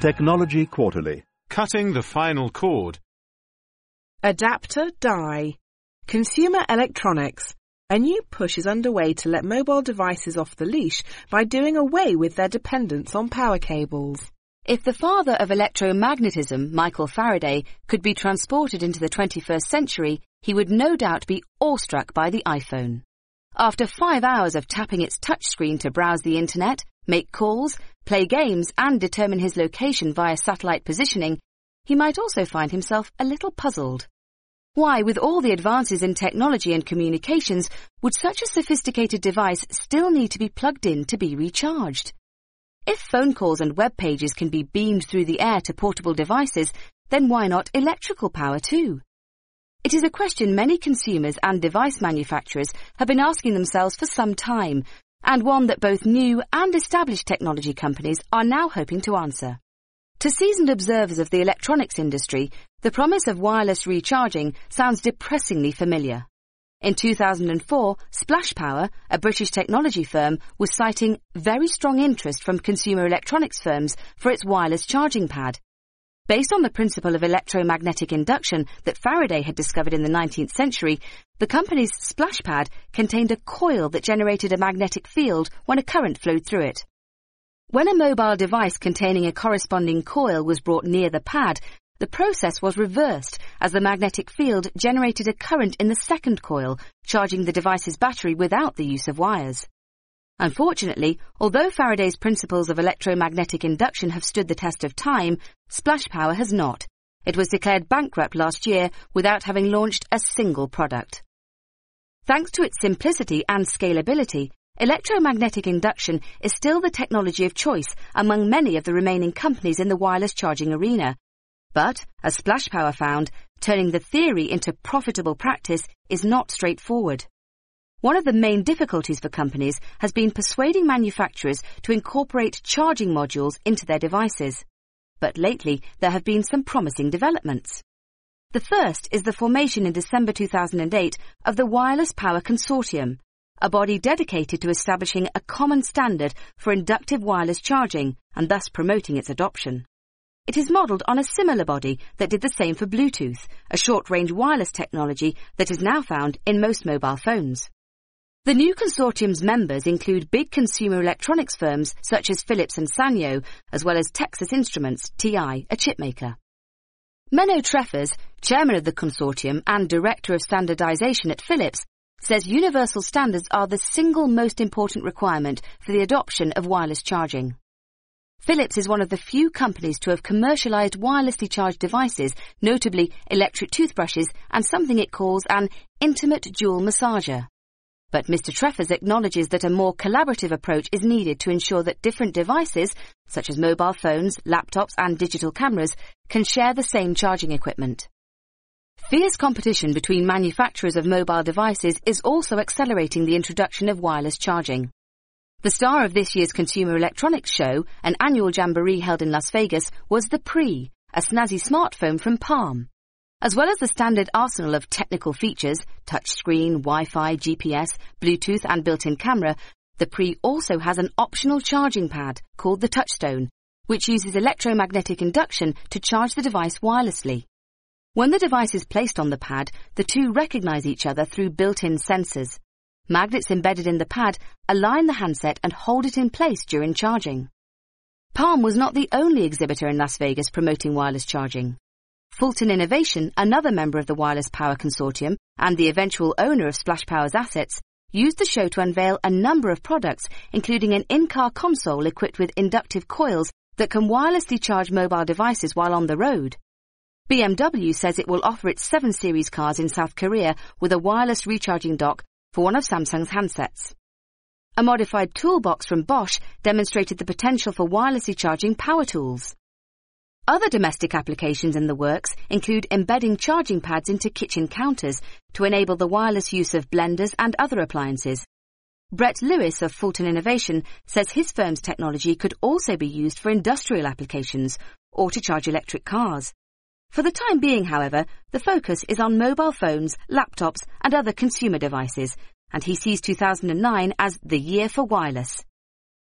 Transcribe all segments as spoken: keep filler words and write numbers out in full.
Technology Quarterly. Cutting the final cord. Adapter die. Consumer electronics. A new push is underway to let mobile devices off the leash by doing away with their dependence on power cables. If the father of electromagnetism, Michael Faraday, could be transported into the twenty-first century, he would no doubt be awestruck by the iPhone. After five hours of tapping its touchscreen to browse the internet, make calls, play games and determine his location via satellite positioning, he might also find himself a little puzzled. Why, with all the advances in technology and communications, would such a sophisticated device still need to be plugged in to be recharged? If phone calls and web pages can be beamed through the air to portable devices, then why not electrical power too? It is a question many consumers and device manufacturers have been asking themselves for some time, and one that both new and established technology companies are now hoping to answer. To seasoned observers of the electronics industry, the promise of wireless recharging sounds depressingly familiar. In two thousand four, Splash Power, a British technology firm, was citing very strong interest from consumer electronics firms for its wireless charging pad. Based on the principle of electromagnetic induction that Faraday had discovered in the nineteenth century, the company's Splash Pad contained a coil that generated a magnetic field when a current flowed through it. When a mobile device containing a corresponding coil was brought near the pad, the process was reversed as the magnetic field generated a current in the second coil, charging the device's battery without the use of wires. Unfortunately, although Faraday's principles of electromagnetic induction have stood the test of time, Splash Power has not. It was declared bankrupt last year without having launched a single product. Thanks to its simplicity and scalability, electromagnetic induction is still the technology of choice among many of the remaining companies in the wireless charging arena. But, as Splash Power found, turning the theory into profitable practice is not straightforward. One of the main difficulties for companies has been persuading manufacturers to incorporate charging modules into their devices. But lately, there have been some promising developments. The first is the formation in December two thousand eight of the Wireless Power Consortium, a body dedicated to establishing a common standard for inductive wireless charging and thus promoting its adoption. It is modelled on a similar body that did the same for Bluetooth, a short-range wireless technology that is now found in most mobile phones. The new consortium's members include big consumer electronics firms such as Philips and Sanyo, as well as Texas Instruments, T I, a chipmaker. Menno Treffers, chairman of the consortium and director of standardization at Philips, says universal standards are the single most important requirement for the adoption of wireless charging. Philips is one of the few companies to have commercialized wirelessly charged devices, notably electric toothbrushes and something it calls an intimate dual massager. But Mister Treffers acknowledges that a more collaborative approach is needed to ensure that different devices, such as mobile phones, laptops and digital cameras, can share the same charging equipment. Fierce competition between manufacturers of mobile devices is also accelerating the introduction of wireless charging. The star of this year's Consumer Electronics Show, an annual jamboree held in Las Vegas, was the Pre, a snazzy smartphone from Palm. As well as the standard arsenal of technical features, touchscreen, Wi-Fi, G P S, Bluetooth and built-in camera, the Pre also has an optional charging pad called the Touchstone, which uses electromagnetic induction to charge the device wirelessly. When the device is placed on the pad, the two recognize each other through built-in sensors. Magnets embedded in the pad align the handset and hold it in place during charging. Palm was not the only exhibitor in Las Vegas promoting wireless charging. Fulton Innovation, another member of the Wireless Power Consortium and the eventual owner of Splash Power's assets, used the show to unveil a number of products, including an in-car console equipped with inductive coils that can wirelessly charge mobile devices while on the road. B M W says it will offer its seven series cars in South Korea with a wireless recharging dock for one of Samsung's handsets. A modified toolbox from Bosch demonstrated the potential for wirelessly charging power tools. Other domestic applications in the works include embedding charging pads into kitchen counters to enable the wireless use of blenders and other appliances. Brett Lewis of Fulton Innovation says his firm's technology could also be used for industrial applications or to charge electric cars. For the time being, however, the focus is on mobile phones, laptops and other consumer devices, and he sees two thousand nine as the year for wireless.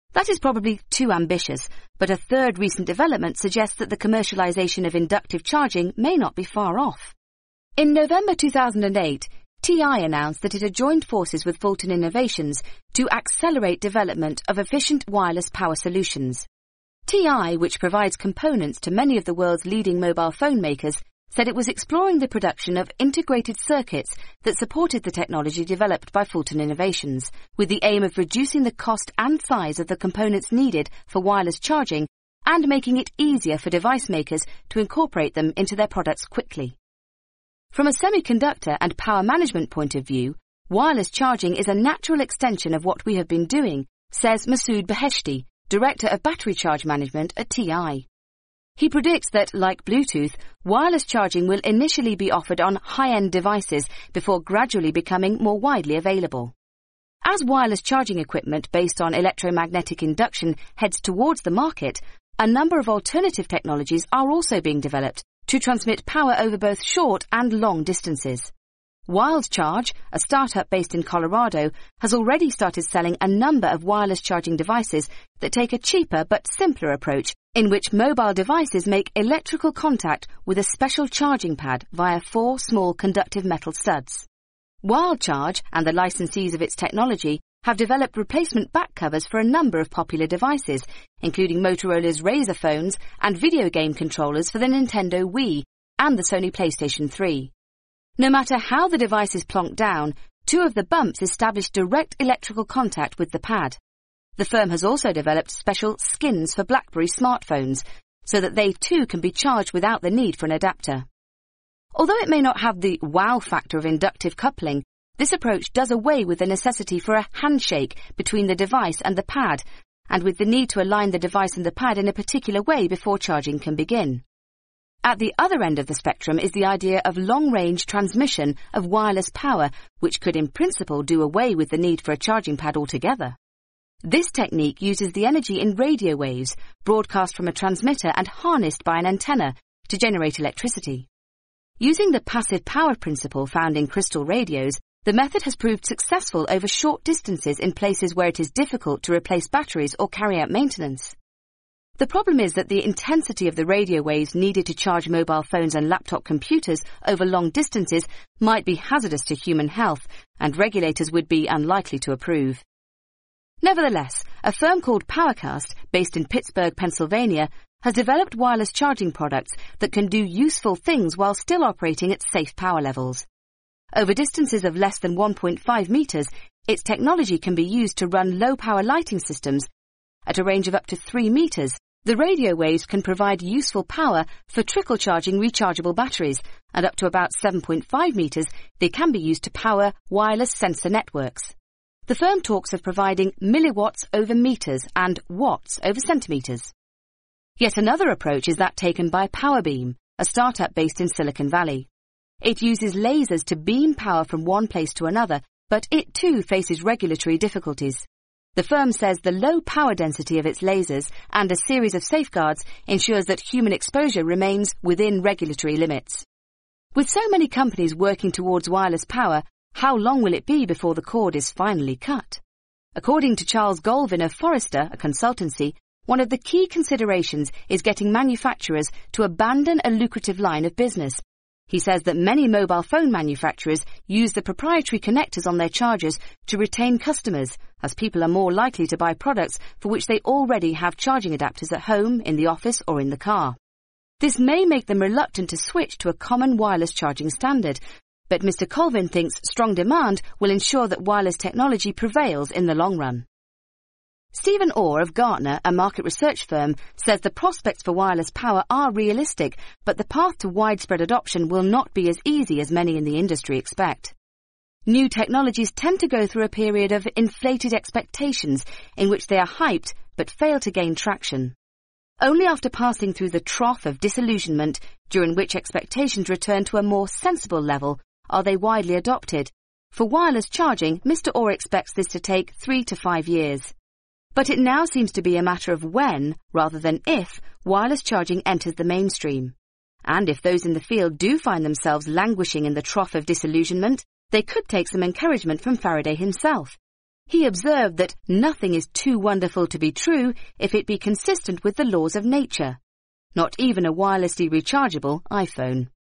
That is probably too ambitious, but a third recent development suggests that the commercialization of inductive charging may not be far off. In November two thousand eight, T I announced that it had joined forces with Fulton Innovations to accelerate development of efficient wireless power solutions. T I, which provides components to many of the world's leading mobile phone makers, said it was exploring the production of integrated circuits that supported the technology developed by Fulton Innovations, with the aim of reducing the cost and size of the components needed for wireless charging and making it easier for device makers to incorporate them into their products quickly. From a semiconductor and power management point of view, wireless charging is a natural extension of what we have been doing, says Masood Beheshti, Director of Battery Charge Management at T I. He predicts that, like Bluetooth, wireless charging will initially be offered on high-end devices before gradually becoming more widely available. As wireless charging equipment based on electromagnetic induction heads towards the market, a number of alternative technologies are also being developed to transmit power over both short and long distances. WildCharge, a startup based in Colorado, has already started selling a number of wireless charging devices that take a cheaper but simpler approach in which mobile devices make electrical contact with a special charging pad via four small conductive metal studs. WildCharge and the licensees of its technology have developed replacement back covers for a number of popular devices, including Motorola's Razr phones and video game controllers for the Nintendo Wii and the Sony PlayStation three. No matter how the device is plonked down, two of the bumps establish direct electrical contact with the pad. The firm has also developed special skins for BlackBerry smartphones, so that they too can be charged without the need for an adapter. Although it may not have the wow factor of inductive coupling, this approach does away with the necessity for a handshake between the device and the pad, and with the need to align the device and the pad in a particular way before charging can begin. At the other end of the spectrum is the idea of long-range transmission of wireless power, which could in principle do away with the need for a charging pad altogether. This technique uses the energy in radio waves, broadcast from a transmitter and harnessed by an antenna, to generate electricity. Using the passive power principle found in crystal radios, the method has proved successful over short distances in places where it is difficult to replace batteries or carry out maintenance. The problem is that the intensity of the radio waves needed to charge mobile phones and laptop computers over long distances might be hazardous to human health, and regulators would be unlikely to approve. Nevertheless, a firm called PowerCast, based in Pittsburgh, Pennsylvania, has developed wireless charging products that can do useful things while still operating at safe power levels. Over distances of less than one point five meters, its technology can be used to run low-power lighting systems. At a range of up to three meters, the radio waves can provide useful power for trickle-charging rechargeable batteries, and up to about seven point five meters, they can be used to power wireless sensor networks. The firm talks of providing milliwatts over meters and watts over centimeters. Yet another approach is that taken by PowerBeam, a startup based in Silicon Valley. It uses lasers to beam power from one place to another, but it too faces regulatory difficulties. The firm says the low power density of its lasers and a series of safeguards ensures that human exposure remains within regulatory limits. With so many companies working towards wireless power, how long will it be before the cord is finally cut? According to Charles Golvin of Forrester, a consultancy, one of the key considerations is getting manufacturers to abandon a lucrative line of business. He says that many mobile phone manufacturers use the proprietary connectors on their chargers to retain customers, as people are more likely to buy products for which they already have charging adapters at home, in the office, or in the car. This may make them reluctant to switch to a common wireless charging standard, but Mister Colvin thinks strong demand will ensure that wireless technology prevails in the long run. Stephen Orr of Gartner, a market research firm, says the prospects for wireless power are realistic, but the path to widespread adoption will not be as easy as many in the industry expect. New technologies tend to go through a period of inflated expectations in which they are hyped but fail to gain traction. Only after passing through the trough of disillusionment, during which expectations return to a more sensible level, are they widely adopted. For wireless charging, Mister Orr expects this to take three to five years. But it now seems to be a matter of when, rather than if, wireless charging enters the mainstream. And if those in the field do find themselves languishing in the trough of disillusionment, they could take some encouragement from Faraday himself. He observed that nothing is too wonderful to be true if it be consistent with the laws of nature. Not even a wirelessly rechargeable iPhone.